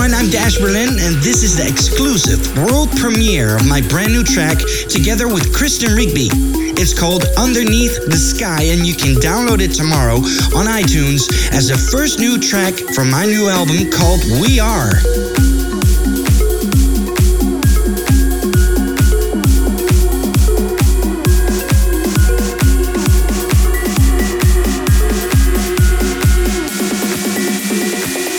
everyone, I'm Dash Berlin, and this is the exclusive world premiere of my brand new track together with Kristen Rigby. It's called Underneath the Sky, and you can download it tomorrow on iTunes as the first new track from my new album called We Are.